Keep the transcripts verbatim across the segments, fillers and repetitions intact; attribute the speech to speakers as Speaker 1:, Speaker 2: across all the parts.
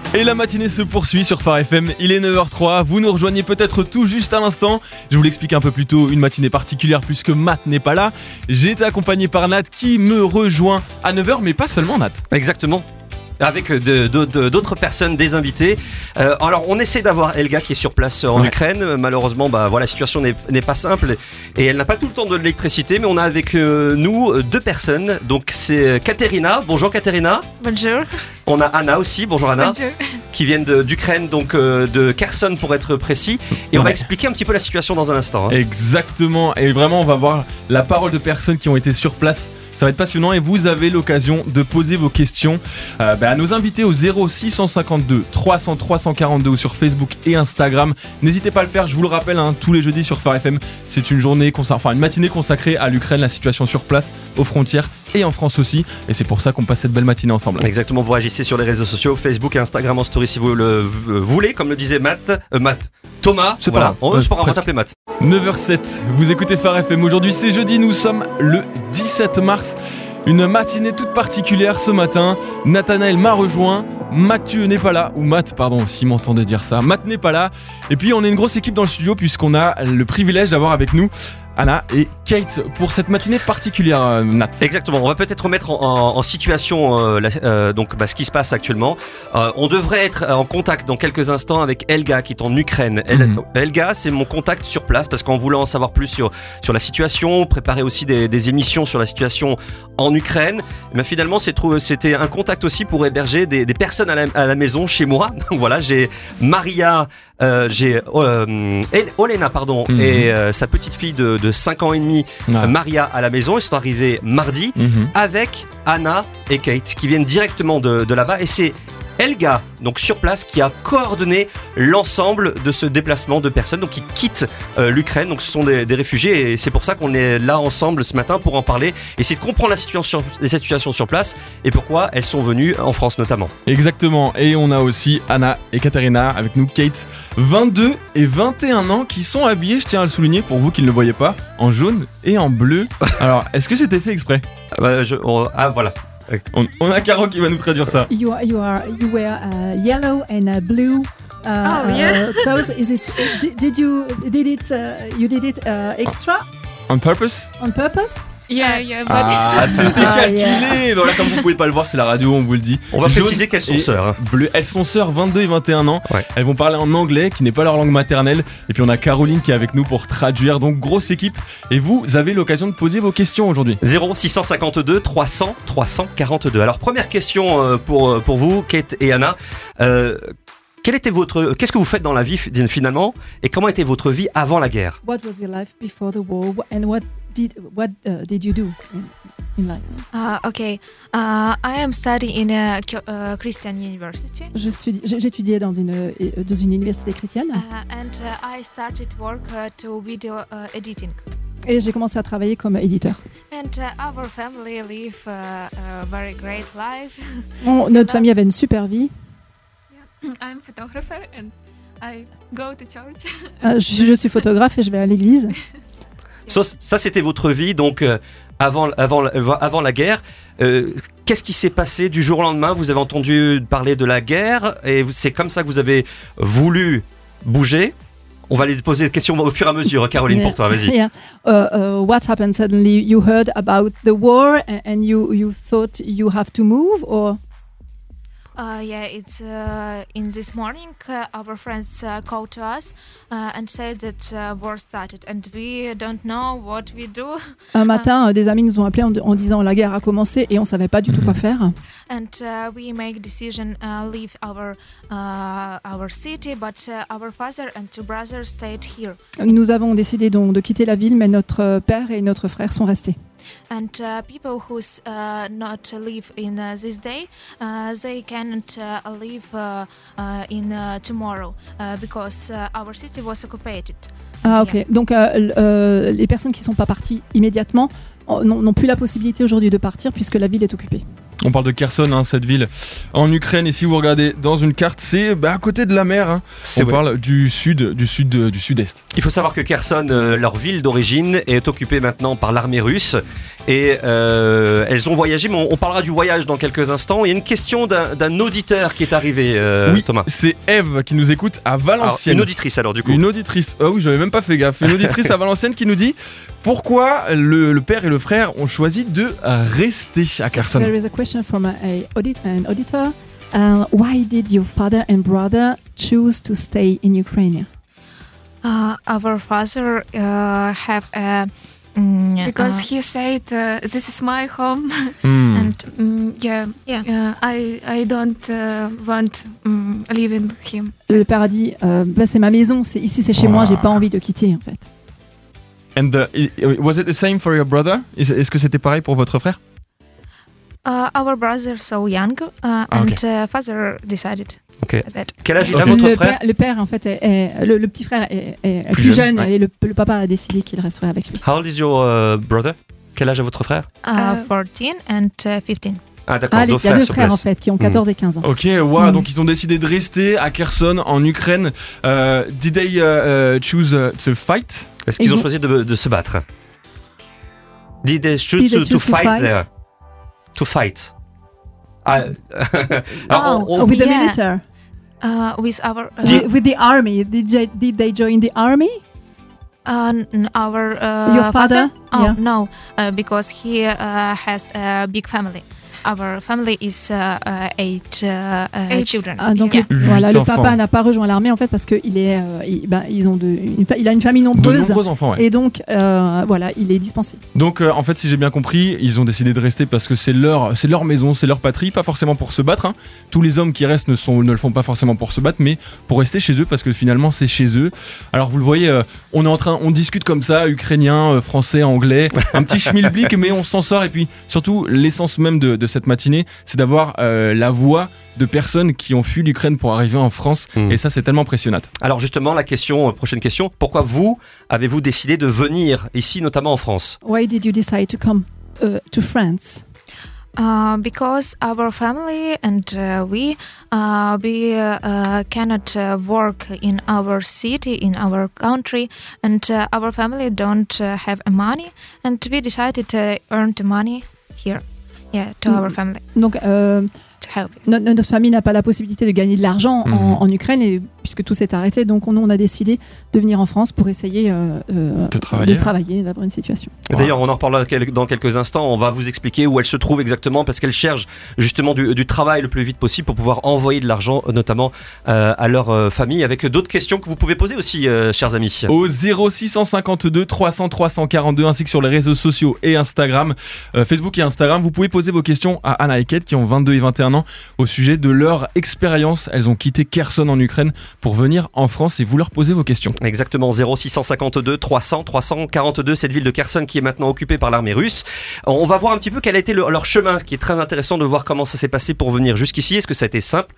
Speaker 1: Et la matinée se poursuit sur Phare F M, il est neuf heures zéro trois, vous nous rejoignez peut-être tout juste à l'instant. Je vous l'explique un peu plus tôt, une matinée particulière puisque Matt n'est pas là. J'ai été accompagné par Nat qui me rejoint à neuf heures, mais pas seulement Nat.
Speaker 2: Exactement. Avec de, de, de, d'autres personnes, des invités. Euh, alors, on essaie d'avoir Elga qui est sur place en ouais. Ukraine. Malheureusement, bah voilà, la situation n'est, n'est pas simple et elle n'a pas tout le temps de l'électricité. Mais on a avec euh, nous deux personnes. Donc, c'est Katerina. Bonjour Katerina.
Speaker 3: Bonjour.
Speaker 2: On a Anna aussi. Bonjour Anna.
Speaker 3: Bonjour.
Speaker 2: Qui viennent de, d'Ukraine, donc euh, de Kherson pour être précis. Et on ouais. va expliquer un petit peu la situation dans un instant. Hein.
Speaker 1: Exactement. Et vraiment, on va voir la parole de personnes qui ont été sur place. Ça va être passionnant et vous avez l'occasion de poser vos questions euh, bah, à nos invités au zéro six cent cinquante-deux trois cents trois cent quarante-deux ou sur Facebook et Instagram. N'hésitez pas à le faire, je vous le rappelle, hein, tous les jeudis sur Phare F M, c'est une journée, consa- enfin une matinée consacrée à l'Ukraine, la situation sur place, aux frontières et en France aussi. Et c'est pour ça qu'on passe cette belle matinée ensemble.
Speaker 2: Exactement, vous réagissez sur les réseaux sociaux, Facebook et Instagram en story si vous le voulez, comme le disait Matt. Euh, Matt. Thomas,
Speaker 1: c'est
Speaker 2: voilà,
Speaker 1: pas
Speaker 2: on, euh, on va s'appeler Matt.
Speaker 1: neuf heures zéro sept, vous écoutez Phare F M. Aujourd'hui c'est jeudi, nous sommes le dix-sept mars. Une matinée toute particulière ce matin. Nathanaël m'a rejoint, Mathieu n'est pas là, ou Matt, pardon, s'il m'entendait dire ça. Matt n'est pas là. Et puis on est une grosse équipe dans le studio puisqu'on a le privilège d'avoir avec nous Anna et Kate pour cette matinée particulière, euh, Nat.
Speaker 2: Exactement, on va peut-être remettre en, en, en situation euh, la, euh, donc, bah, ce qui se passe actuellement. Euh, on devrait être en contact dans quelques instants avec Elga qui est en Ukraine. El, mm-hmm. Elga, c'est mon contact sur place parce qu'en voulant en savoir plus sur, sur la situation, préparer aussi des, des émissions sur la situation en Ukraine, mais finalement c'est trou- c'était un contact aussi pour héberger des, des personnes à la, à la maison chez moi. Donc voilà, j'ai Maria, euh, j'ai euh, Olena pardon, mm-hmm. et euh, sa petite fille de, de cinq ans et demi, ah. Maria, à la maison. Ils sont arrivés mardi mm-hmm. avec Anna et Kate qui viennent directement de, de là-bas et c'est Elga, donc sur place, qui a coordonné l'ensemble de ce déplacement de personnes donc qui quittent euh, l'Ukraine. Donc ce sont des, des réfugiés et c'est pour ça qu'on est là ensemble ce matin pour en parler, essayer de comprendre la situation, les situations sur place et pourquoi elles sont venues en France notamment.
Speaker 1: Exactement. Et on a aussi Anna et Katerina avec nous, Kate, vingt-deux et vingt et un ans, qui sont habillés, je tiens à le souligner pour vous qui ne le voyez pas, en jaune et en bleu. Alors, est-ce que c'était fait exprès ?
Speaker 2: euh, je, on, Ah voilà.
Speaker 1: On, on a Caro qui va nous traduire ça.
Speaker 4: You are, you are, you wear uh, yellow and uh, blue. Uh,
Speaker 3: oh yeah.
Speaker 4: Uh, clothes. Is it? Did, did you did it? Uh, you did it uh, extra?
Speaker 1: On purpose?
Speaker 4: On purpose?
Speaker 3: Yeah, yeah. But
Speaker 1: Ah, c'était
Speaker 4: Ah,
Speaker 1: calculé.
Speaker 4: yeah.
Speaker 1: Voilà, comme vous pouvez pas le voir, c'est la radio, on vous le dit.
Speaker 2: On va
Speaker 1: Jaune
Speaker 2: préciser qu'elles sont
Speaker 1: et
Speaker 2: sœurs. Hein.
Speaker 1: Bleu. Elles sont sœurs, vingt-deux et vingt et un ans.
Speaker 2: Ouais.
Speaker 1: Elles vont parler en anglais, qui n'est pas leur langue maternelle. Et puis on a Caroline qui est avec nous pour traduire. Donc grosse équipe. Et vous avez l'occasion de poser vos questions aujourd'hui.
Speaker 2: zéro six cent cinquante-deux trois cents trois cent quarante-deux. Alors première question pour, pour vous, Kate et Anna. Euh, quel était votre, qu'est-ce que vous faites dans la vie finalement et comment était votre vie avant la guerre?
Speaker 4: What was your life before the war, and what did what uh, did you do in, in life?
Speaker 3: uh, okay. Uh, I am studying in a uh, Christian university.
Speaker 4: Je studi- j'étudiais dans une euh, dans une université chrétienne.
Speaker 3: Uh, and uh, I started work uh, to video uh, editing.
Speaker 4: Et j'ai commencé à travailler comme éditeur.
Speaker 3: And uh, our family live uh, a very great life.
Speaker 4: On, notre famille avait une super vie.
Speaker 3: Yeah. I'm a photographer and I go to church.
Speaker 4: Euh, je, je suis photographe et je vais à l'église.
Speaker 2: Ça, ça c'était votre vie donc euh, avant, avant, avant la guerre. Euh, qu'est-ce qui s'est passé du jour au lendemain? Vous avez entendu parler de la guerre et c'est comme ça que vous avez voulu bouger. On va les poser des questions au fur et à mesure. Caroline,
Speaker 4: Yeah.
Speaker 2: pour toi, vas-y.
Speaker 4: Yeah. Uh, uh, what happened suddenly? You heard about the war and, and you you thought you have to move, or?
Speaker 3: Uh, yeah, it's uh, in this morning uh, our friends uh, called to us uh, and said that uh, war started and we don't know what we do.
Speaker 4: Un matin, uh, des amis nous ont appelés en, en disant la guerre a commencé et on savait pas du tout quoi faire.
Speaker 3: And uh, we make decision uh, leave our uh, our city, but uh, our father and two brothers stayed here.
Speaker 4: Nous avons décidé donc de quitter la ville, mais notre père et notre frère sont restés.
Speaker 3: And uh, people who uh, not live in uh, this day, uh, they cannot uh, live uh, uh, in uh, tomorrow uh, because uh, our city was occupied.
Speaker 4: Ah ok.
Speaker 3: Yeah.
Speaker 4: Donc euh, euh, les personnes qui sont pas parties immédiatement euh, n'ont, n'ont plus la possibilité aujourd'hui de partir puisque la ville est occupée.
Speaker 1: On parle de Kherson, hein, cette ville en Ukraine. Et si vous regardez dans une carte, c'est bah, à côté de la mer. Hein.
Speaker 2: C'est
Speaker 1: On
Speaker 2: vrai.
Speaker 1: parle du sud, du sud, du sud-est.
Speaker 2: Il faut savoir que Kherson, euh, leur ville d'origine, est occupée maintenant par l'armée russe. Et euh, elles ont voyagé, mais on, on parlera du voyage dans quelques instants. Il y a une question d'un, d'un auditeur qui est arrivé, euh,
Speaker 1: oui,
Speaker 2: Thomas.
Speaker 1: C'est Eve qui nous écoute à Valenciennes.
Speaker 2: Alors, une auditrice alors du coup.
Speaker 1: Une auditrice. Ah oui, j'avais même pas fait gaffe. Une auditrice à Valenciennes qui nous dit pourquoi le, le père et le frère ont choisi de rester à Kherson.
Speaker 4: There is a question from a, a audit, an auditor. Uh, why did your father and brother choose to stay in Ukraine?
Speaker 3: Uh, our father uh, have a mm,
Speaker 5: Because
Speaker 3: uh,
Speaker 5: he said, uh, "This is my home,"
Speaker 1: Hmm.
Speaker 5: and mm, yeah,
Speaker 3: Yeah.
Speaker 5: uh, I I don't uh, want um, leaving him.
Speaker 4: Le père a dit, euh, bah, c'est ma maison, c'est ici, c'est chez moi, j'ai pas envie de quitter en fait.
Speaker 1: And uh, i- was it the same for your brother? Is- Est-ce que c'était pareil pour votre frère?
Speaker 3: uh, our brother so young, uh,
Speaker 1: Ah,
Speaker 3: and
Speaker 1: ok.
Speaker 3: uh, father decided
Speaker 2: Ok.
Speaker 3: that.
Speaker 2: Quel âge il a
Speaker 1: Ok.
Speaker 2: votre
Speaker 4: le,
Speaker 2: frère?
Speaker 4: père, le père en fait, est, est- le, le petit frère est, est
Speaker 1: Plus
Speaker 4: plus,
Speaker 1: jeune,
Speaker 4: jeune,
Speaker 1: ouais.
Speaker 4: et le, le papa a décidé qu'il resterait avec lui.
Speaker 2: How old is your uh, brother? Quel âge a votre frère?
Speaker 3: Uh,
Speaker 5: Uh,
Speaker 3: fourteen and uh, fifteen.
Speaker 2: Ah d'accord,
Speaker 4: Ah, les-
Speaker 2: deux
Speaker 4: il y a
Speaker 2: frères
Speaker 4: deux
Speaker 2: sur
Speaker 4: frères en
Speaker 2: place.
Speaker 4: fait qui ont quatorze et quinze ans.
Speaker 1: Ok, wow,
Speaker 4: Mm.
Speaker 1: donc ils ont décidé de rester à Kherson en Ukraine. Euh, did they uh, uh, choose uh, to fight?
Speaker 2: Est-ce qu'ils
Speaker 4: Ils
Speaker 2: ont
Speaker 4: ont-
Speaker 2: choisi de, de se battre? Did they choose,
Speaker 4: Did they
Speaker 2: to, to
Speaker 4: choose to
Speaker 2: fight,
Speaker 4: fight?
Speaker 2: there? To fight. Ah,
Speaker 3: Oh,
Speaker 2: on- on-
Speaker 4: Oh, with the
Speaker 3: yeah.
Speaker 4: military,
Speaker 3: Uh, with our uh,
Speaker 4: with, with the army. Did, they- did they join the army?
Speaker 3: uh, n- our uh,
Speaker 4: Your father?
Speaker 3: Oh
Speaker 4: Yeah.
Speaker 3: no, uh, because he uh, has a big family. Our family is uh, uh, eight, uh, uh,
Speaker 5: Eight.
Speaker 3: children.
Speaker 4: Ah, donc
Speaker 3: Yeah.
Speaker 4: le,
Speaker 1: Huit
Speaker 4: voilà, le
Speaker 1: enfants.
Speaker 4: papa n'a pas rejoint l'armée en fait parce que il est, euh, il, ben, ils ont de, une fa- il a une famille
Speaker 1: De
Speaker 4: nombreuse
Speaker 1: nombreux enfants, ouais.
Speaker 4: et donc euh, voilà, il est dispensé.
Speaker 1: Donc euh, en fait, si j'ai bien compris, ils ont décidé de rester parce que c'est leur, c'est leur maison, c'est leur patrie, pas forcément pour se battre. Hein. Tous les hommes qui restent ne, sont, ne le font pas forcément pour se battre, mais pour rester chez eux parce que finalement c'est chez eux. Alors vous le voyez, euh, on est en train, on discute comme ça, ukrainien, euh, français, anglais, un petit schmilblick, mais on s'en sort. Et puis surtout, l'essence même de, de cette matinée, c'est d'avoir euh, la voix de personnes qui ont fui l'Ukraine pour arriver en France.
Speaker 2: Mm.
Speaker 1: Et ça, c'est tellement impressionnant.
Speaker 2: Alors justement, la question, euh, prochaine question, pourquoi vous avez-vous décidé de venir ici, notamment en France?
Speaker 4: Why did you decide to come uh, to France?
Speaker 3: Uh, because our family and uh, we uh, we uh, cannot uh, work in our city, in our country, and uh, our family don't uh, have money, and we decided to earn the money here, yeah, to
Speaker 4: Mm.
Speaker 3: our family
Speaker 4: Donc euh,
Speaker 3: to help us.
Speaker 4: no- notre famille n'a pas la possibilité de gagner de l'argent
Speaker 1: Mhm.
Speaker 4: en, en Ukraine et puisque tout s'est arrêté, donc on, on a décidé de venir en France pour essayer euh, euh,
Speaker 1: De travailler.
Speaker 4: de travailler, d'avoir une situation.
Speaker 2: Et D'ailleurs, on en reparlera quel- dans quelques instants. On va vous expliquer où elle se trouve exactement parce qu'elle cherche justement du, du travail le plus vite possible pour pouvoir envoyer de l'argent, notamment euh, à leur euh, famille, avec d'autres questions que vous pouvez poser aussi, euh, chers amis.
Speaker 1: Au zéro six cent cinquante-deux trois cents trois cent quarante-deux ainsi que sur les réseaux sociaux et Instagram, euh, Facebook et Instagram, vous pouvez poser vos questions à Anna et Kate qui ont vingt-deux et vingt et un ans au sujet de leur expérience. Elles ont quitté Kherson en Ukraine pour venir en France et vous leur posez vos questions.
Speaker 2: Exactement, zéro six cent cinquante-deux trois cents trois cent quarante-deux, cette ville de Kherson qui est maintenant occupée par l'armée russe. On va voir un petit peu quel a été le- leur chemin, ce qui est très intéressant de voir comment ça s'est passé pour venir jusqu'ici. Est-ce que ça a été simple?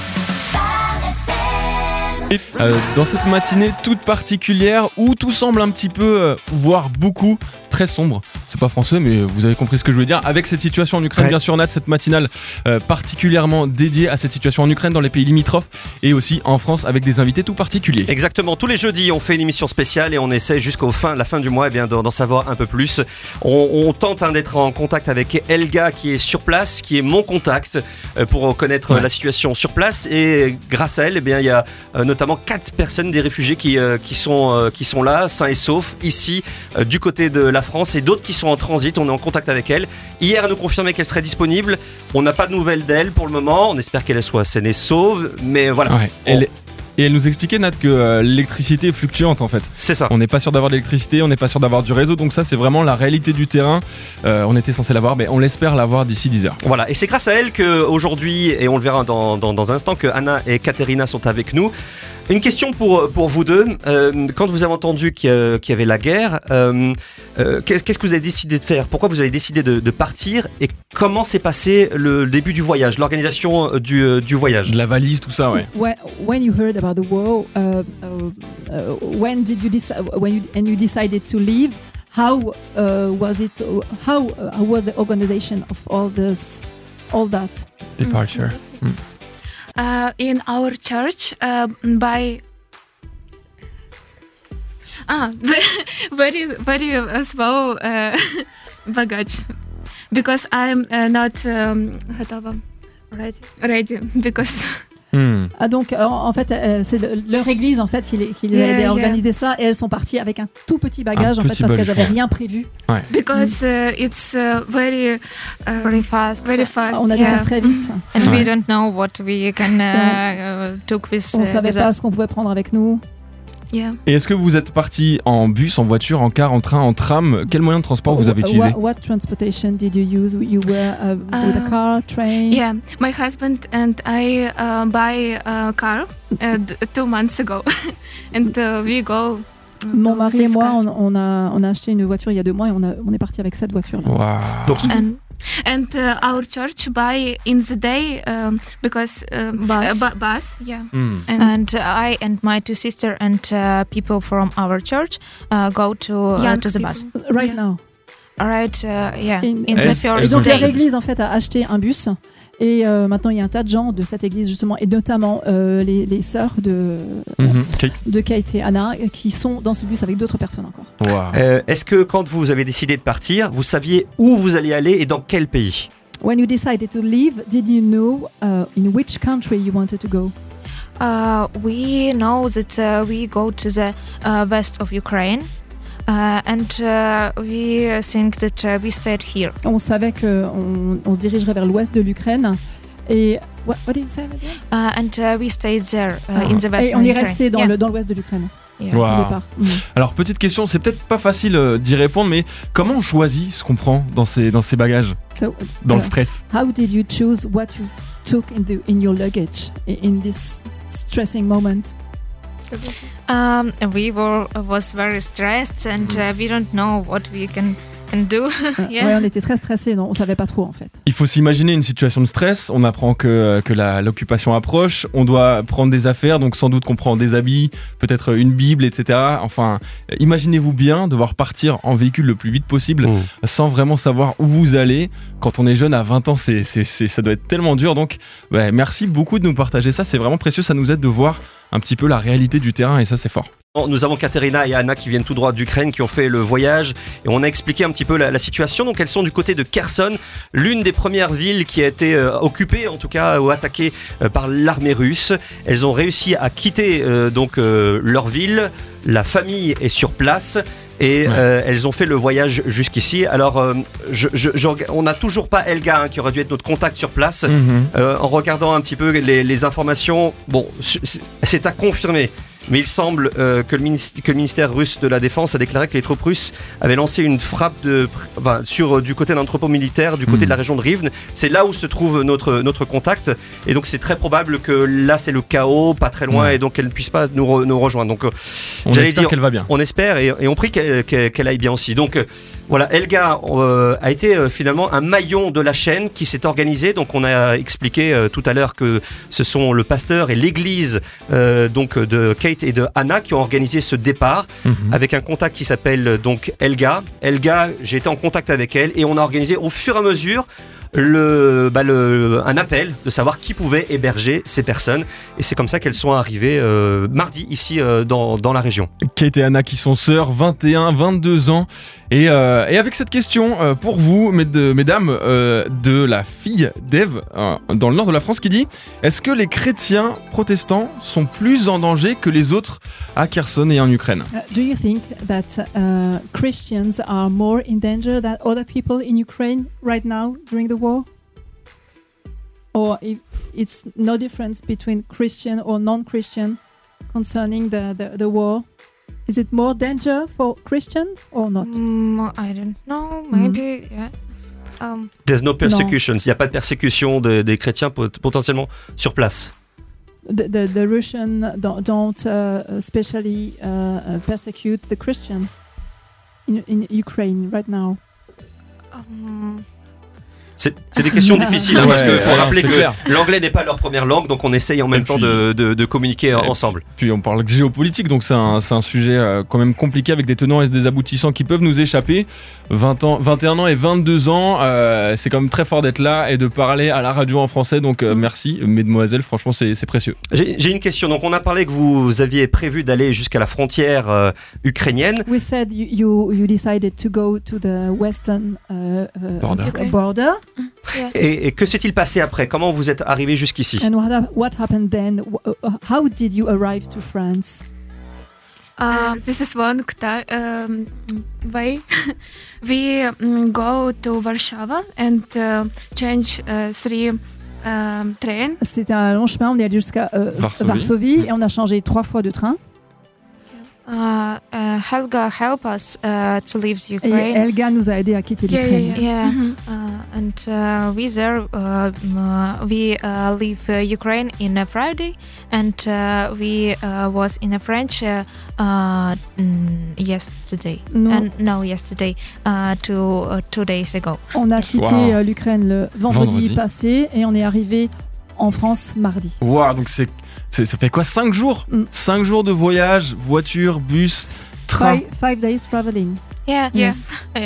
Speaker 1: Et, euh, dans cette matinée toute particulière où tout semble un petit peu, euh, voire beaucoup, très sombre. C'est pas français, mais vous avez compris ce que je voulais dire. Avec cette situation en Ukraine,
Speaker 2: Ouais.
Speaker 1: bien sûr, Nat, cette matinale euh, particulièrement dédiée à cette situation en Ukraine, dans les pays limitrophes et aussi en France avec des invités tout particuliers.
Speaker 2: Exactement, tous les jeudis on fait une émission spéciale et on essaie jusqu'au fin, la fin du mois eh bien, d'en d'en savoir un peu plus. On, on tente hein, d'être en contact avec Elga qui est sur place, qui est mon contact euh, pour connaître
Speaker 1: Ouais.
Speaker 2: euh, la situation sur place et grâce à elle, eh bien, il y a euh, notamment quatre personnes des réfugiés qui, euh, qui, sont, euh, qui sont là, sains et saufs, ici euh, du côté de la France et d'autres qui sont en transit, on est en contact avec elle. Hier elle nous confirmait qu'elle serait disponible, on n'a pas de nouvelles d'elle pour le moment, on espère qu'elle soit saine et sauve, mais voilà,
Speaker 1: Ouais.
Speaker 2: On-
Speaker 1: Elle- Et elle nous expliquait, Nat, que euh, l'électricité est fluctuante en fait.
Speaker 2: c'est ça.
Speaker 1: On n'est pas sûr d'avoir de l'électricité, on n'est pas sûr d'avoir du réseau, donc ça c'est vraiment la réalité du terrain. Euh, on était censé l'avoir, mais on l'espère l'avoir d'ici dix heures.
Speaker 2: Voilà, et c'est grâce à elle qu'aujourd'hui, et on le verra dans, dans, dans un instant, que Anna et Katerina sont avec nous. Une question pour, pour vous deux. Euh, quand vous avez entendu qu'il y, a- qu'il y avait la guerre, euh, euh, qu'est- qu'est-ce que vous avez décidé de faire? Pourquoi vous avez décidé de, de partir? Et comment s'est passé le début du voyage, l'organisation du, euh, du voyage?
Speaker 1: De la valise, tout ça, ouais.
Speaker 4: When, when you heard about the war, uh, uh, uh, when did you decide? When you and you decided to leave, how uh, was it? How, uh, how was the organization of all this, all that?
Speaker 1: Departure.
Speaker 5: Uh, in our church, uh, by Ah, very, very uh, small uh, baggage, because I'm uh, not um, готова. Ready. Ready, because.
Speaker 1: Hmm.
Speaker 4: Ah donc en, en fait euh, c'est le- leur église en fait qui les, qui les a
Speaker 5: Yeah,
Speaker 4: aidés à
Speaker 5: yeah.
Speaker 4: organiser ça et elles sont parties avec un tout petit bagage
Speaker 1: Un
Speaker 4: en fait
Speaker 1: petit
Speaker 4: parce
Speaker 1: bagage,
Speaker 4: qu'elles avaient
Speaker 1: ouais.
Speaker 4: rien prévu.
Speaker 5: Because uh, it's uh, very, uh,
Speaker 3: Very fast.
Speaker 5: very fast.
Speaker 4: On allait
Speaker 5: yeah.
Speaker 4: faire très vite.
Speaker 3: And
Speaker 1: Ouais.
Speaker 3: we don't know what we can uh, uh, took with,
Speaker 4: On
Speaker 3: uh,
Speaker 4: savait
Speaker 3: with
Speaker 4: pas
Speaker 3: us.
Speaker 4: ce qu'on pouvait prendre avec nous.
Speaker 5: Yeah.
Speaker 1: Et est-ce que vous êtes parti en bus, en voiture, en car, en train, en tram? Quel moyen de transport vous avez
Speaker 4: Wh-
Speaker 1: utilisé?
Speaker 4: What, what transportation did you use? You were uh, with a
Speaker 5: Uh,
Speaker 4: car, train?
Speaker 5: Yeah, my husband and I uh, buy a car uh, d- two months ago, and uh, we go. uh,
Speaker 4: Mon
Speaker 5: to
Speaker 4: mari et
Speaker 5: this
Speaker 4: moi,
Speaker 5: car.
Speaker 4: on, on a, on a acheté une voiture il y a deux mois et on, a, on est parti avec cette voiture-là.
Speaker 1: Waouh.
Speaker 2: Donc,
Speaker 5: And and uh, our church buy in the day um, because um,
Speaker 3: Bus.
Speaker 5: uh, bu- bus, yeah.
Speaker 1: Hmm.
Speaker 5: And,
Speaker 3: And I and my two sisters and uh, people from our church uh, go to uh,
Speaker 5: young
Speaker 3: to the
Speaker 5: people.
Speaker 3: bus.
Speaker 4: Right
Speaker 5: Yeah.
Speaker 4: now.
Speaker 3: All right, uh, yeah,
Speaker 4: In-
Speaker 3: in
Speaker 1: Est-ce-
Speaker 3: the
Speaker 1: est-ce
Speaker 4: Et
Speaker 3: first
Speaker 1: que
Speaker 4: donc
Speaker 1: vous
Speaker 4: leur
Speaker 3: day.
Speaker 4: église en fait a acheté un bus et euh, maintenant il y a un tas de gens de cette église justement et notamment euh, les, les sœurs de,
Speaker 1: Mhm. Kate.
Speaker 4: de Kate et Anna euh, qui sont dans ce bus avec d'autres personnes encore.
Speaker 1: Waouh.
Speaker 2: euh, est-ce que quand vous avez décidé de partir, vous saviez où vous alliez aller et dans quel pays?
Speaker 4: When you decided to leave, did you know uh, in which country you wanted to go?
Speaker 3: Uh, we know that uh, we go to the uh, west of Ukraine, uh, and uh, we think that uh, we stayed here.
Speaker 4: On savait qu'on on se dirigerait vers l'ouest de l'Ukraine et what, what did you say again?
Speaker 3: Uh, and uh, we stayed there uh, in the west
Speaker 4: Et on
Speaker 3: of
Speaker 4: est
Speaker 3: Ukraine.
Speaker 4: resté dans
Speaker 3: Yeah,
Speaker 4: le dans l'ouest de l'Ukraine
Speaker 3: yeah.
Speaker 4: au
Speaker 1: Waouh.
Speaker 4: départ. Mhm.
Speaker 1: Alors petite question, c'est peut-être pas facile euh, d'y répondre, mais comment on choisit ce qu'on prend dans ses, dans ses bagages,
Speaker 4: So,
Speaker 1: dans le
Speaker 4: uh,
Speaker 1: stress?
Speaker 4: how did you choose what you took in the in your luggage i- in this stressing moment?
Speaker 3: Um, and we were was very stressed, and uh, we don't know what we can can do.
Speaker 4: Euh,
Speaker 3: Yeah.
Speaker 4: Ouais, on était très stressés, non, on savait pas trop en fait.
Speaker 1: Il faut s'imaginer une situation de stress, on apprend que, que la- l'occupation approche, on doit prendre des affaires, donc sans doute qu'on prend des habits, peut-être une Bible, et cetera. Enfin, euh, imaginez-vous bien devoir partir en véhicule le plus vite possible
Speaker 2: Mmh.
Speaker 1: sans vraiment savoir où vous allez. Quand on est jeune à vingt ans, c'est, c'est, c'est- ça doit être tellement dur. Donc, ouais, merci beaucoup de nous partager ça, c'est vraiment précieux, ça nous aide de voir un petit peu la réalité du terrain et ça c'est fort.
Speaker 2: Nous avons Katerina et Anna qui viennent tout droit d'Ukraine, qui ont fait le voyage et on a expliqué un petit peu la, la situation. Donc elles sont du côté de Kherson, l'une des premières villes qui a été euh, occupée, en tout cas ou attaquée euh, par l'armée russe. Elles ont réussi à quitter euh, donc euh, leur ville. La famille est sur place. Et
Speaker 1: Ouais.
Speaker 2: euh, elles ont fait le voyage jusqu'ici. Alors, euh, je, je, je rega- on n'a toujours pas Elga hein, qui aurait dû être notre contact sur place.
Speaker 1: Mhm.
Speaker 2: Euh, en regardant un petit peu les, les informations, bon, c'est- c'est à confirmer. Mais il semble euh, que, le ministère, que le ministère russe de la Défense a déclaré que les troupes russes avaient lancé une frappe de, enfin, sur, euh, du côté d'un entrepôt militaire, du côté
Speaker 1: Mhm.
Speaker 2: de la région de Rivne. C'est là où se trouve notre, notre contact. Et donc c'est très probable que là c'est le chaos, pas très loin,
Speaker 1: Ouais.
Speaker 2: et donc qu'elle ne puisse pas nous, re- nous rejoindre. Donc euh,
Speaker 1: On
Speaker 2: J'allais
Speaker 1: espère
Speaker 2: dire-
Speaker 1: qu'elle va bien.
Speaker 2: on espère et, et on prie qu'elle qu'elle- qu'elle aille bien aussi. Donc euh, voilà, Elga euh, a été euh, finalement un maillon de la chaîne qui s'est organisé. Donc on a expliqué euh, tout à l'heure que ce sont le pasteur et l'église euh, donc de Kate et de Anna qui ont organisé ce départ
Speaker 1: Mhm.
Speaker 2: avec un contact qui s'appelle euh, donc Elga. Elga, j'ai été en contact avec elle et on a organisé au fur et à mesure le, bah, le, un appel de savoir qui pouvait héberger ces personnes. Et c'est comme ça qu'elles sont arrivées euh, mardi ici euh, dans, dans la région.
Speaker 1: Kate et Anna qui sont sœurs, vingt et un, vingt-deux ans. Et, euh, et avec cette question euh, pour vous, mesd- mesdames, euh, de la fille d'Ève, euh, dans le nord de la France, qui dit: est-ce que les chrétiens protestants sont plus en danger que les autres à Kherson et en Ukraine?
Speaker 4: Uh, do you think that uh, Christians are more in danger than other people in Ukraine right now during the war? Or if it's no difference between Christian or non-Christian concerning the, the, the war? Is it more danger for Christian or not?
Speaker 3: Mm, I don't know. Maybe. Yeah. Um,
Speaker 2: There's no persecutions. Il n'y a pas de persécution de- des chrétiens pot- potentiellement sur place.
Speaker 4: The, the, the Russian don't, don't uh, especially uh, uh, persecute the Christian in, in Ukraine right now.
Speaker 3: um,
Speaker 2: C'est, c'est des questions difficiles, hein, parce qu'il
Speaker 1: Ouais,
Speaker 2: faut
Speaker 1: ouais,
Speaker 2: rappeler
Speaker 1: c'est
Speaker 2: que
Speaker 1: clair.
Speaker 2: l'anglais n'est pas leur première langue, donc on essaye en même
Speaker 1: Et
Speaker 2: temps
Speaker 1: puis-
Speaker 2: de, de, de communiquer euh, ensemble.
Speaker 1: Puis on parle de géopolitique, donc c'est un, c'est un sujet euh, quand même compliqué avec des tenants et des aboutissants qui peuvent nous échapper. vingt ans, vingt et un ans et vingt-deux ans, euh, c'est quand même très fort d'être là et de parler à la radio en français, donc euh, merci mesdemoiselles, franchement c'est, c'est précieux.
Speaker 2: J'ai, j'ai une question. Donc on a parlé que vous aviez prévu d'aller jusqu'à la frontière euh, ukrainienne.
Speaker 4: We said you, you you decided to go to the western uh, uh,
Speaker 1: Border.
Speaker 4: uh, border.
Speaker 2: Et, et que s'est-il passé après? Comment vous êtes arrivé jusqu'ici?
Speaker 4: And what, hap- what happened then? Wh- uh, How did you arrive to France?
Speaker 5: Uh, this is one ta- um, way. We um, go to Warsaw and uh, change uh, three um, train.
Speaker 4: C'était un long chemin, on est allé jusqu'à euh,
Speaker 1: Varsovie.
Speaker 4: Varsovie et on a changé trois fois de train.
Speaker 3: Uh, uh, Helga helped us uh, to leave the
Speaker 4: Et
Speaker 3: Ukraine.
Speaker 4: Elga nous a aidé à quitter
Speaker 5: Yeah,
Speaker 4: l'Ukraine.
Speaker 5: yeah,
Speaker 3: Yeah,
Speaker 5: Mhm.
Speaker 3: uh, and uh, we there uh, m- uh, we uh, leave uh, Ukraine in a Friday, and uh, we uh, was in a French uh, uh, mm, yesterday.
Speaker 4: Non.
Speaker 3: And no, yesterday, uh, two uh, two days ago.
Speaker 4: On a quitté
Speaker 1: Wow.
Speaker 4: euh, l'Ukraine le vendredi,
Speaker 1: Vendredi.
Speaker 4: passé et on est arrivé en France mardi.
Speaker 1: Waouh, donc c'est, c'est- ça fait quoi, cinq jours
Speaker 4: Mm.
Speaker 1: cinq jours de voyage, voiture, bus, train.
Speaker 4: Five, five days traveling.
Speaker 3: Yeah,
Speaker 5: Yes.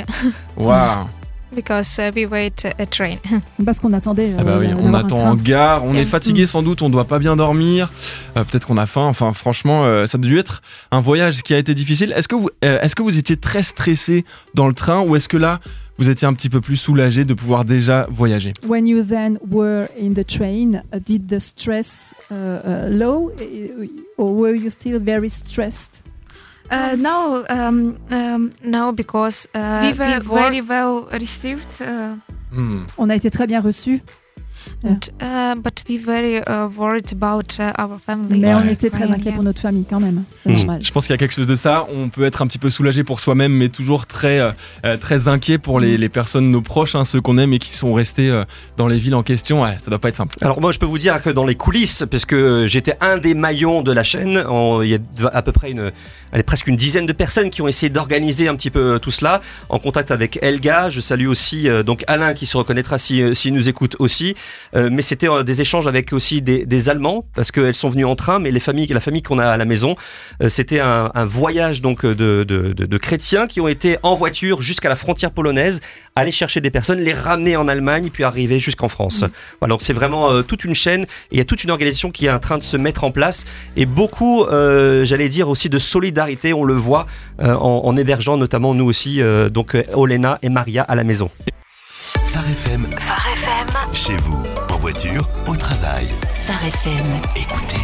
Speaker 1: Waouh.
Speaker 3: because uh, we wait a train.
Speaker 4: Parce qu'on attendait.
Speaker 1: Ah bah
Speaker 4: euh,
Speaker 1: oui,
Speaker 4: d'avoir
Speaker 1: on
Speaker 4: un
Speaker 1: attend
Speaker 4: train.
Speaker 1: en gare, on
Speaker 3: Et-
Speaker 1: est fatigué sans doute, on doit pas bien dormir, euh, peut-être qu'on a faim, enfin franchement euh, ça a dû être un voyage qui a été difficile. Est-ce que vous, euh, est-ce que vous étiez très stressé dans le train ou est-ce que là vous étiez un petit peu plus soulagé de pouvoir déjà voyager?
Speaker 4: When you then were in the train, uh, did the stress uh, uh, low uh, or were you still very stressed?
Speaker 5: Uh, no, um, um,
Speaker 3: No, because uh,
Speaker 5: we were
Speaker 3: we work
Speaker 5: very well received. Uh,
Speaker 1: Hmm.
Speaker 4: On a été très bien reçus,
Speaker 3: and, uh, but we very uh, worried about uh, our family.
Speaker 4: mais on
Speaker 1: Ouais.
Speaker 4: était très
Speaker 3: Ouais,
Speaker 4: inquiets
Speaker 3: yeah.
Speaker 4: pour notre famille quand même. C'est
Speaker 2: Mm.
Speaker 4: normal.
Speaker 1: Je pense qu'il y a quelque chose de ça. On peut être un petit peu soulagé pour soi-même, mais toujours très, euh, euh, très inquiet pour les, les personnes, nos proches, hein, ceux qu'on aime et qui sont restés euh, dans les villes en question. Ouais, ça doit pas être simple.
Speaker 2: Alors moi je peux vous dire que dans les coulisses, puisque j'étais un des maillons de la chaîne, on- il y a à peu près une, allez, presque une dizaine de personnes qui ont essayé d'organiser un petit peu tout cela, en contact avec Elga. Je salue aussi euh, donc Alain qui se reconnaîtra si, euh, s'il nous écoute aussi. Euh, mais c'était euh, des échanges avec aussi des, des Allemands, parce qu'elles sont venues en train, mais les familles, la famille qu'on a à la maison, euh, c'était un, un voyage donc de, de, de, de chrétiens qui ont été en voiture jusqu'à la frontière polonaise, aller chercher des personnes, les ramener en Allemagne, puis arriver jusqu'en France. Voilà, donc c'est vraiment euh, toute une chaîne, et il y a toute une organisation qui est en train de se mettre en place, et beaucoup, euh, j'allais dire aussi de solidarité, on le voit euh, en, en hébergeant notamment nous aussi, euh, donc euh, Olena et Maria à la maison.
Speaker 6: Phare F M.
Speaker 7: Phare F M.
Speaker 6: Chez vous, en voiture, au travail.
Speaker 7: Phare F M.
Speaker 6: Écoutez.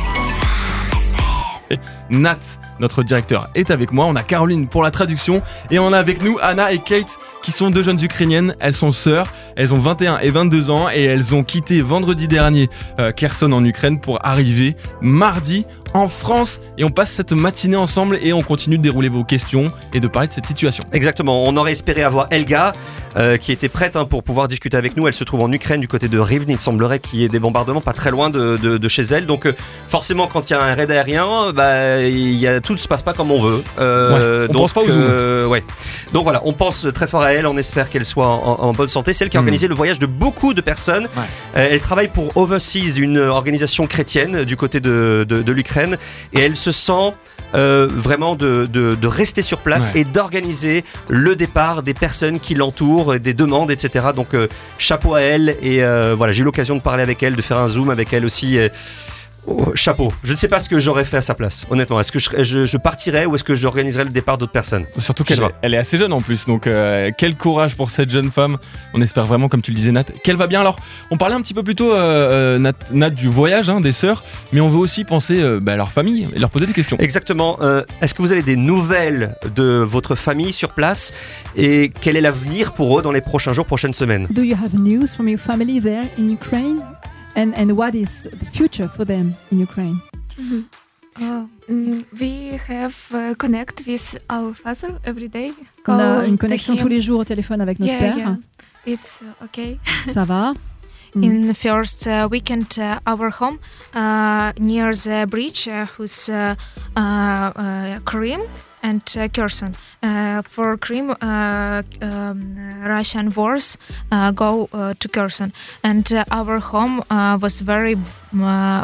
Speaker 1: Nat, notre directeur, est avec moi. On a Caroline pour la traduction et on a avec nous Anna et Kate qui sont deux jeunes Ukrainiennes. Elles sont sœurs, elles ont vingt et un et vingt-deux ans et elles ont quitté vendredi dernier euh, Kherson en Ukraine pour arriver mardi en France. Et on passe cette matinée ensemble et on continue de dérouler vos questions et de parler de cette situation.
Speaker 2: Exactement, on aurait espéré avoir Elga euh, qui était prête hein, pour pouvoir discuter avec nous. Elle se trouve en Ukraine du côté de Rivne, il semblerait qu'il y ait des bombardements pas très loin de, de, de chez elle. Donc euh, forcément quand il y a un raid aérien, bah, il y a, tout ne se passe pas comme on veut. Euh,
Speaker 1: Ouais, on
Speaker 2: donc,
Speaker 1: pense pas aux
Speaker 2: euh, ouais. Donc voilà, on pense très fort à elle, on espère qu'elle soit en, en bonne santé. C'est elle qui a
Speaker 1: Mm.
Speaker 2: organisé le voyage de beaucoup de personnes.
Speaker 1: Ouais.
Speaker 2: Euh, elle travaille pour Overseas, une organisation chrétienne du côté de, de, de l'Ukraine, et elle se sent euh, vraiment de, de, de rester sur place
Speaker 1: Ouais.
Speaker 2: et d'organiser le départ des personnes qui l'entourent, des demandes, et cetera. Donc euh, chapeau à elle, et euh, voilà, j'ai eu l'occasion de parler avec elle, de faire un zoom avec elle aussi. euh, Oh, chapeau. Je ne sais pas ce que j'aurais fait à sa place, honnêtement. Est-ce que je, serais- je, je partirais ou est-ce que j'organiserais le départ d'autres personnes?
Speaker 1: Surtout
Speaker 2: Je sais
Speaker 1: qu'elle
Speaker 2: pas.
Speaker 1: elle est assez jeune en plus, donc euh, quel courage pour cette jeune femme. On espère vraiment, comme tu le disais Nat, qu'elle va bien. Alors, on parlait un petit peu plus tôt, euh, euh, Nat, Nat, du voyage hein, des sœurs, mais on veut aussi penser euh, bah, à leur famille et leur poser des questions.
Speaker 2: Exactement. Euh, est-ce que vous avez des nouvelles de votre famille sur place et quel est l'avenir pour eux dans les prochains jours, prochaines semaines?
Speaker 4: Do you have news from your family there in Ukraine? And, and what is the future for them in Ukraine?
Speaker 3: Oh.
Speaker 5: mm, we have uh, connect with our father every day.
Speaker 4: On a
Speaker 5: Call
Speaker 4: une
Speaker 5: to
Speaker 4: connexion
Speaker 5: him.
Speaker 4: tous les jours au téléphone avec notre
Speaker 5: Yeah,
Speaker 4: père.
Speaker 5: yeah. It's uh, okay.
Speaker 4: Ça va? Mm.
Speaker 3: In the first uh, weekend, uh, our home uh, near the bridge, uh, who's uh, uh, uh, Krim, and uh, Kherson. Uh, for Crimea, uh, um, Russian wars uh, go uh, to Kherson, and uh, our home uh, was very. Uh,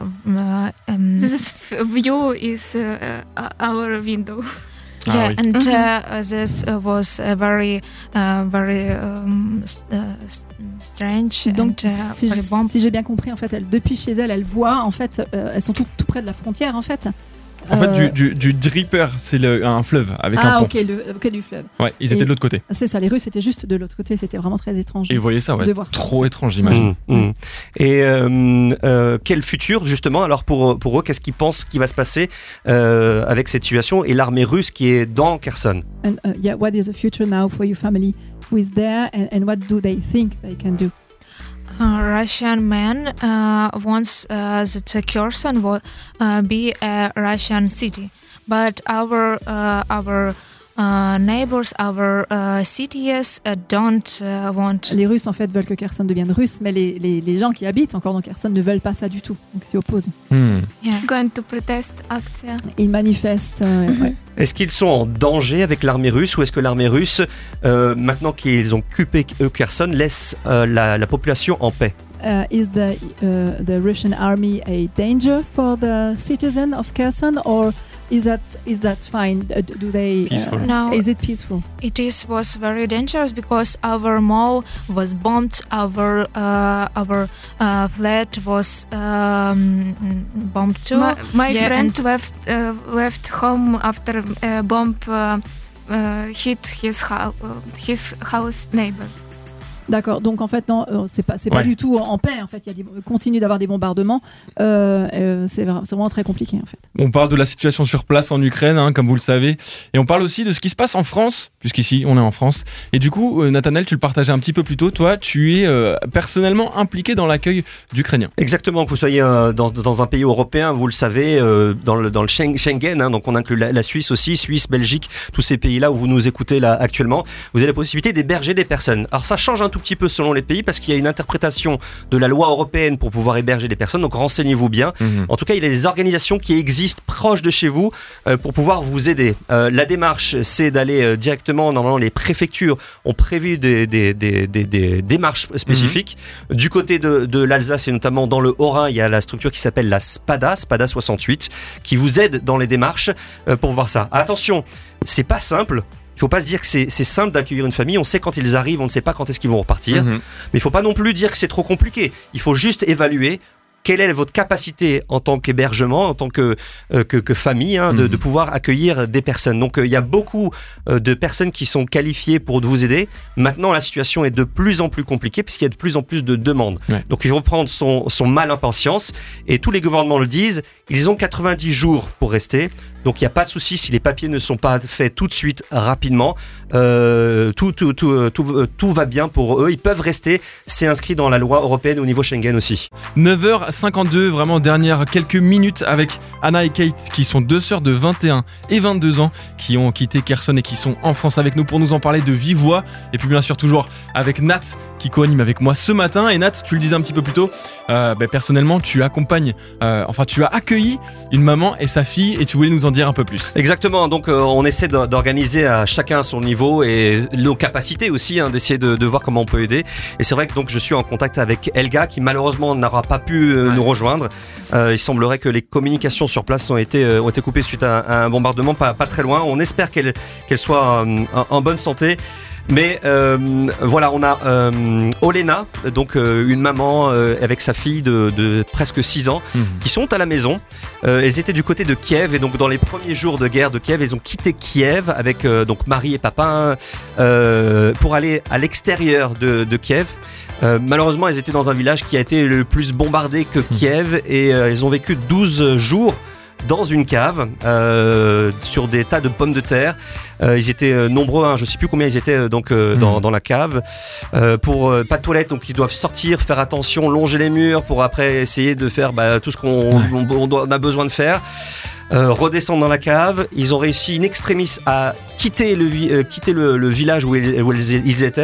Speaker 3: uh, um,
Speaker 5: This is f- view is uh, uh, our window.
Speaker 3: Yeah,
Speaker 1: Ah, oui.
Speaker 3: and
Speaker 5: Mhm.
Speaker 3: uh, this uh, was uh, very, uh, very um, s- uh, s- strange
Speaker 4: Donc,
Speaker 3: and uh,
Speaker 4: si,
Speaker 3: very
Speaker 4: je-
Speaker 3: bomb.
Speaker 4: si j'ai bien compris, en fait, elle, depuis chez elle, elle voit, en fait, euh, elles sont tout, tout près de la frontière, en fait.
Speaker 1: En fait,
Speaker 4: Euh,
Speaker 1: du, du, du Dripper, c'est le- un fleuve avec un
Speaker 4: ah,
Speaker 1: pont.
Speaker 4: ok, le, ok, du fleuve.
Speaker 1: Ouais, ils
Speaker 4: Et-
Speaker 1: étaient de l'autre côté.
Speaker 4: C'est ça, les Russes étaient juste de l'autre côté, c'était vraiment très étrange.
Speaker 1: Et vous voyez ça, ouais,
Speaker 4: De
Speaker 1: c'est
Speaker 4: voir ça.
Speaker 1: trop étrange, j'imagine.
Speaker 2: Mmh, mmh. Et euh, euh, quel futur justement alors pour, pour eux, qu'est-ce qu'ils pensent qui va se passer euh, avec cette situation et l'armée russe qui est dans Kherson?
Speaker 4: And uh, yeah, what is the future now for your family who is there, and, and what do they think they can do?
Speaker 3: Uh, Russian man uh, wants uh, that Kherson will uh, be a Russian city, but our uh, our uh, neighbors, our uh, cities uh, don't uh, want.
Speaker 4: Les Russes, en fait, veulent que Kherson devienne russe, mais les, les, les gens qui habitent encore dans Kherson ne veulent pas ça du tout, donc s'y opposent.
Speaker 1: Hmm.
Speaker 3: Yeah.
Speaker 5: Going to protest action.
Speaker 4: Ils manifestent. euh, ouais.
Speaker 2: Est-ce qu'ils sont en danger avec l'armée russe ou est-ce que l'armée russe, euh, maintenant qu'ils ont occupé Kherson, laisse euh, la, la population en paix?
Speaker 4: Uh, is the uh, the Russian army a danger for the citizen of Kherson, or is that is that fine? Uh, do they?
Speaker 1: Peaceful.
Speaker 4: Uh,
Speaker 3: No,
Speaker 4: is it peaceful?
Speaker 3: it is was very dangerous because our mall was bombed. Our uh, our uh, flat was um, bombed too.
Speaker 5: My, my
Speaker 3: Yeah,
Speaker 5: friend
Speaker 3: and-
Speaker 5: left uh, left home after a bomb uh, uh, hit his house, his house neighbor.
Speaker 4: D'accord. Donc en fait, non, euh, c'est pas c'est pas
Speaker 1: Ouais.
Speaker 4: du tout en paix. En fait, il y a des, continue d'avoir des bombardements. Euh, euh, c'est vra- c'est vraiment très compliqué en fait.
Speaker 1: On parle de la situation sur place en Ukraine, hein, comme vous le savez. Et on parle aussi de ce qui se passe en France, puisqu'ici, on est en France. Et du coup, euh, Nathanaël, tu le partageais un petit peu plus tôt. Toi, tu es euh, personnellement impliqué dans l'accueil d'Ukrainiens.
Speaker 2: Exactement, que vous soyez euh, dans, dans un pays européen, vous le savez, euh, dans le, dans le Schengen, Schengen, hein, donc on inclut la, la Suisse aussi, Suisse, Belgique, tous ces pays-là où vous nous écoutez là actuellement, vous avez la possibilité d'héberger des personnes. Alors ça change un tout petit peu selon les pays parce qu'il y a une interprétation de la loi européenne pour pouvoir héberger des personnes, donc renseignez-vous bien.
Speaker 1: Mhm.
Speaker 2: En tout cas, il y a des organisations qui existent proches de chez vous euh, pour pouvoir vous aider. Euh, la démarche, c'est d'aller euh, directement, normalement les préfectures ont prévu des, des, des, des, des démarches spécifiques. Du côté de, de l'Alsace et notamment dans le Haut-Rhin, il y a la structure qui s'appelle la SPADA, SPADA soixante-huit, qui vous aide dans les démarches euh, pour voir ça. Attention, c'est pas simple. Il faut pas se dire que c'est, c'est simple d'accueillir une famille. On sait quand ils arrivent, on ne sait pas quand est-ce qu'ils vont repartir.
Speaker 1: Mhm.
Speaker 2: Mais il faut pas non plus dire que c'est trop compliqué. Il faut juste évaluer quelle est votre capacité en tant qu'hébergement, en tant que, euh, que, que famille, hein, de,
Speaker 1: Mhm.
Speaker 2: de pouvoir accueillir des personnes. Donc euh, il y a beaucoup euh, de personnes qui sont qualifiées pour vous aider. Maintenant, la situation est de plus en plus compliquée puisqu'il y a de plus en plus de demandes.
Speaker 1: Ouais.
Speaker 2: Donc il faut prendre son, son mal en patience. Et tous les gouvernements le disent, ils ont quatre-vingt-dix jours pour rester. Donc il n'y a pas de souci si les papiers ne sont pas faits tout de suite, rapidement. Euh, tout, tout, tout, euh, tout, euh, tout va bien pour eux. Ils peuvent rester. C'est inscrit dans la loi européenne au niveau Schengen aussi.
Speaker 1: neuf heures cinquante-deux, vraiment dernière quelques minutes avec Anna et Kate qui sont deux sœurs de vingt et un et vingt-deux ans qui ont quitté Kherson et qui sont en France avec nous pour nous en parler de vive voix. Et puis bien sûr toujours avec Nat qui co-anime avec moi ce matin. Et Nat, tu le disais un petit peu plus tôt, euh, bah, personnellement tu accompagnes, euh, enfin tu as accueilli une maman et sa fille et tu voulais nous en dire un peu plus.
Speaker 2: Exactement, donc euh, on essaie de- d'organiser à chacun à son niveau et nos capacités aussi, hein, d'essayer de, de voir comment on peut aider. Et c'est vrai que donc je suis en contact avec Elga qui malheureusement n'aura pas pu euh,
Speaker 1: Ouais.
Speaker 2: nous rejoindre. Euh, il semblerait que les communications sur place ont été, euh, ont été coupées suite à, à un bombardement pas, pas très loin. On espère qu'elle qu'elle soit euh, en, en bonne santé. Mais euh, voilà, on a euh, Olena, donc euh, une maman euh, avec sa fille de, de presque six ans,
Speaker 1: Mhm.
Speaker 2: qui sont à la maison. Euh, elles étaient du côté de Kiev et donc dans les premiers jours de guerre de Kiev, elles ont quitté Kiev avec euh, donc Marie et papa hein, euh, pour aller à l'extérieur de, de Kiev. Euh, malheureusement, elles étaient dans un village qui a été le plus bombardé que Kiev et euh, elles ont vécu douze jours dans une cave euh, sur des tas de pommes de terre. Euh, ils étaient euh, nombreux, hein, je sais plus combien ils étaient euh, donc euh, dans,
Speaker 1: Mhm.
Speaker 2: dans la cave. Euh, pour euh, pas de toilette, donc ils doivent sortir, faire attention, longer les murs pour après essayer de faire bah, tout ce qu'on on, on doit- on a besoin de faire. Euh, redescendre dans la cave. Ils ont réussi in extremis à quitter le, vi- euh, quitter le, le village où, ils, où ils- ils étaient.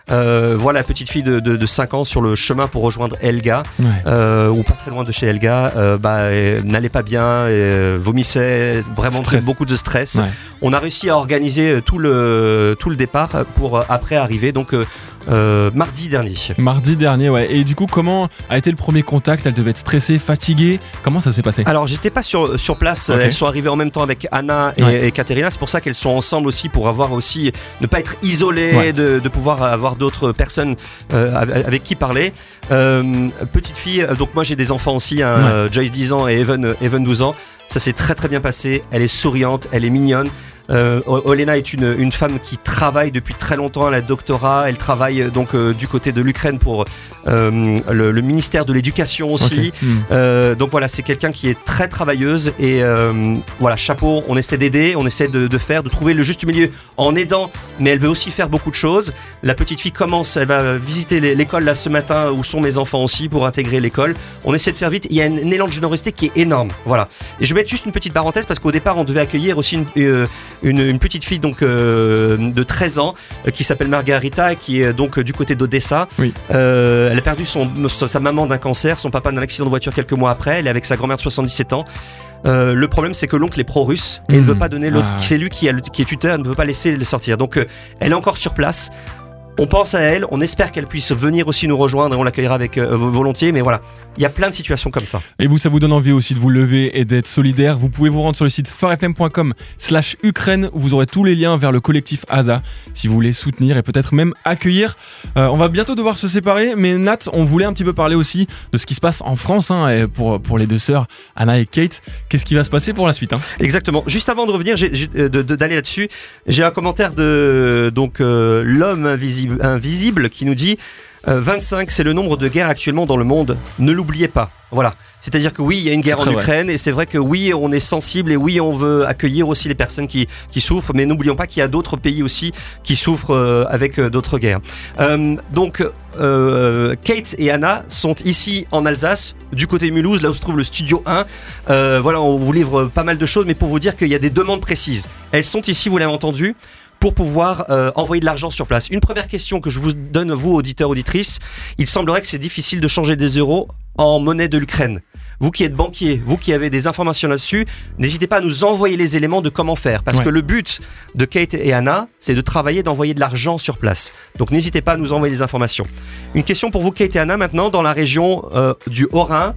Speaker 2: Euh, voilà la petite fille de, de, de cinq ans sur le chemin pour rejoindre Elga,
Speaker 1: Ouais.
Speaker 2: euh, ou pas très loin de chez Elga, euh, bah, euh, n'allait pas bien, euh, vomissait, vraiment très,
Speaker 1: Stress.
Speaker 2: beaucoup de stress.
Speaker 1: Ouais.
Speaker 2: On a réussi à organiser tout le, tout le départ pour euh, après arriver, donc euh, euh, mardi dernier.
Speaker 1: Mardi dernier, ouais. Et du coup, comment a été le premier contact? Elle devait être stressée, fatiguée. Comment ça s'est passé?
Speaker 2: Alors j'étais pas sur, sur place,
Speaker 1: Ok.
Speaker 2: elles sont arrivées en même temps avec Anna et,
Speaker 1: Ouais.
Speaker 2: et Katerina, c'est pour ça qu'elles sont ensemble aussi pour avoir aussi, ne pas être isolées,
Speaker 1: Ouais.
Speaker 2: de, de pouvoir avoir d'autres personnes euh, avec, avec qui parler. Euh, petite fille, donc moi j'ai des enfants aussi, hein,
Speaker 1: Ouais.
Speaker 2: euh, Joyce dix ans et Evan, Evan douze ans, ça s'est très très bien passé, elle est souriante, elle est mignonne. Euh, Olena est une, une femme qui travaille depuis très longtemps, elle a le doctorat, elle travaille donc euh, du côté de l'Ukraine pour euh, le, le ministère de l'éducation aussi.
Speaker 1: Ok. Hmm.
Speaker 2: Euh, donc voilà, c'est quelqu'un qui est très travailleuse et euh, voilà, chapeau, on essaie d'aider, on essaie de, de faire, de trouver le juste milieu en aidant, mais elle veut aussi faire beaucoup de choses. La petite fille commence, elle va visiter les- l'école là ce matin où sont mes enfants aussi pour intégrer l'école. On essaie de faire vite, il y a un, un élan de générosité qui est énorme, voilà. Et je vais mettre juste une petite parenthèse parce qu'au départ on devait accueillir aussi une, euh, une, une petite fille donc euh, de treize ans euh, qui s'appelle Margarita, qui est donc euh, du côté d'Odessa.
Speaker 1: Oui.
Speaker 2: Euh, elle a perdu son, sa maman d'un cancer, son papa d'un accident de voiture quelques mois après, elle est avec sa grand-mère de soixante-dix-sept ans. Euh, le problème c'est que l'oncle est pro-russe et il ne
Speaker 1: Mhm.
Speaker 2: veut pas donner l'autre,
Speaker 1: Ah ouais.
Speaker 2: c'est lui qui, a le- qui est tuteur, il ne veut pas laisser le sortir. Donc euh, elle est encore sur place. On pense à elle, on espère qu'elle puisse venir aussi nous rejoindre et on l'accueillera avec euh, volontiers, mais voilà, il y a plein de situations comme ça.
Speaker 1: Et vous, ça vous donne envie aussi de vous lever et d'être solidaire. Vous pouvez vous rendre sur le site farfm point com slash Ukraine où vous aurez tous les liens vers le collectif A S A si vous voulez soutenir et peut-être même accueillir. Euh, on va bientôt devoir se séparer, mais Nat, on voulait un petit peu parler aussi de ce qui se passe en France, hein, et pour, pour les deux sœurs, Anna et Kate. Qu'est-ce qui va se passer pour la suite, hein?
Speaker 2: Exactement. Juste avant de revenir, j'ai- j'ai- de- de- d'aller là-dessus, j'ai un commentaire de donc euh, l'homme invisible, invisible qui nous dit euh, vingt-cinq, c'est le nombre de guerres actuellement dans le monde. Ne l'oubliez pas. Voilà. C'est-à-dire que oui, il y a une guerre
Speaker 1: C'est
Speaker 2: en
Speaker 1: très
Speaker 2: Ukraine et c'est vrai que oui, on est sensible et oui, on veut accueillir aussi les personnes qui, qui souffrent, mais n'oublions pas qu'il y a d'autres pays aussi qui souffrent euh, avec euh, d'autres guerres. Euh, donc, euh, Kate et Anna sont ici en Alsace, du côté de Mulhouse, là où se trouve le studio un. Euh, voilà, on vous livre pas mal de choses, mais pour vous dire qu'il y a des demandes précises. Elles sont ici, vous l'avez entendu, pour pouvoir euh, envoyer de l'argent sur place. Une première question que je vous donne, vous, auditeurs, auditrices, il semblerait que c'est difficile de changer des euros en monnaie de l'Ukraine. Vous qui êtes banquier, vous qui avez des informations là-dessus, n'hésitez pas à nous envoyer les éléments de comment faire. Parce
Speaker 1: Ouais.
Speaker 2: que le but de Kate et Anna, c'est de travailler, d'envoyer de l'argent sur place. Donc n'hésitez pas à nous envoyer les informations. Une question pour vous, Kate et Anna, maintenant, dans la région euh, du Haut-Rhin,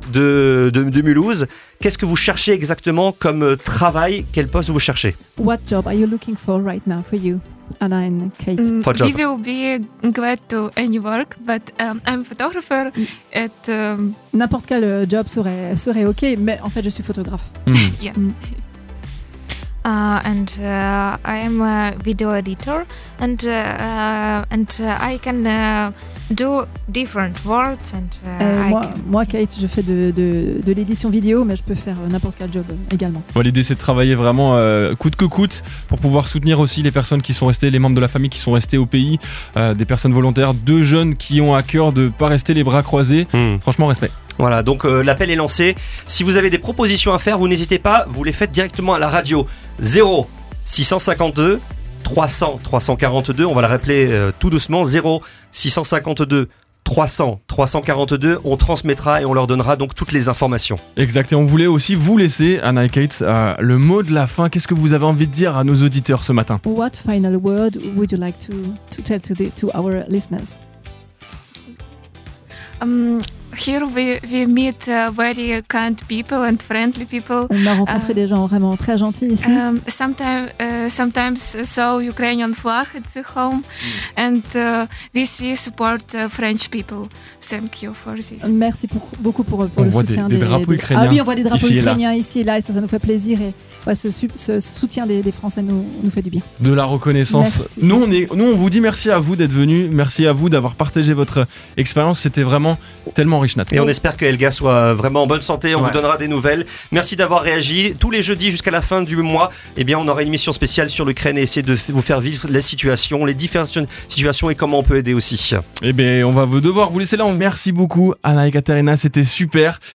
Speaker 2: de, de, de Mulhouse. Qu'est-ce que vous cherchez exactement comme euh, travail? Quel poste vous cherchez?
Speaker 4: What job are you looking for right now for you, Anna and Kate?
Speaker 5: Mm,
Speaker 2: For job.
Speaker 5: we will be glad to any work, but um, I'm a photographer at um,
Speaker 4: N'importe quel euh, job serait, serait ok, mais en fait je suis photographe.
Speaker 1: Hmm.
Speaker 5: yeah.
Speaker 3: Uh, and uh, I am a video editor, and uh, uh, and uh, I can uh, do different words, and uh,
Speaker 4: Euh,
Speaker 3: I
Speaker 4: moi,
Speaker 3: can.
Speaker 4: moi, Kate, je fais de, de, de l'édition vidéo, mais je peux faire euh, n'importe quel job euh, également.
Speaker 1: Bon, l'idée c'est de travailler vraiment euh, coûte que coûte pour pouvoir soutenir aussi les personnes qui sont restées, les membres de la famille qui sont restés au pays, euh, des personnes volontaires, deux jeunes qui ont à cœur de pas rester les bras croisés. Franchement, respect.
Speaker 2: Voilà, donc euh, l'appel est lancé. Si vous avez des propositions à faire, vous n'hésitez pas, vous les faites directement à la radio. zéro six cent cinquante-deux trois cents trois cent quarante-deux, on va la rappeler euh, tout doucement. zéro six cent cinquante-deux trois cents trois cent quarante-deux, on transmettra et on leur donnera donc toutes les informations.
Speaker 1: Exact, et on voulait aussi vous laisser, Anna et Kate, euh, le mot de la fin. Qu'est-ce que vous avez envie de dire à nos auditeurs ce matin?
Speaker 4: What final word would you like to, to tell to, the, to our listeners?
Speaker 5: Um, here we, we meet uh, very kind people and friendly people.
Speaker 4: On a rencontré
Speaker 5: Euh,
Speaker 4: des gens vraiment très gentils ici.
Speaker 5: Um, sometimes, uh, sometimes saw Ukrainian flag at the home, and uh, we see support uh, French people. Thank you for this.
Speaker 4: Merci pour, beaucoup pour, pour
Speaker 1: On
Speaker 4: le
Speaker 1: voit des-
Speaker 4: soutien
Speaker 1: des drapeaux ukrainiens
Speaker 4: Ah oui, on voit des drapeaux
Speaker 1: ici et là.
Speaker 4: ukrainiens ici et là, et ça, ça nous fait plaisir. Et ouais, ce, su- ce soutien des, des Français nous, nous fait du bien.
Speaker 1: De la reconnaissance.
Speaker 4: Merci.
Speaker 1: Nous on, est, nous, on vous dit merci à vous d'être venus. Merci à vous d'avoir partagé votre expérience. C'était vraiment tellement riche, Nat.
Speaker 2: Et on espère que Elga soit vraiment en bonne santé, on
Speaker 1: Ouais.
Speaker 2: vous donnera des nouvelles. Merci d'avoir réagi. Tous les jeudis jusqu'à la fin du mois, eh bien, on aura une émission spéciale sur l'Ukraine et essayer de f- vous faire vivre les situations, les différentes situations et comment on peut aider aussi.
Speaker 1: Eh bien, on va vous devoir vous laisser là. Merci beaucoup, Anna et Katerina. C'était super.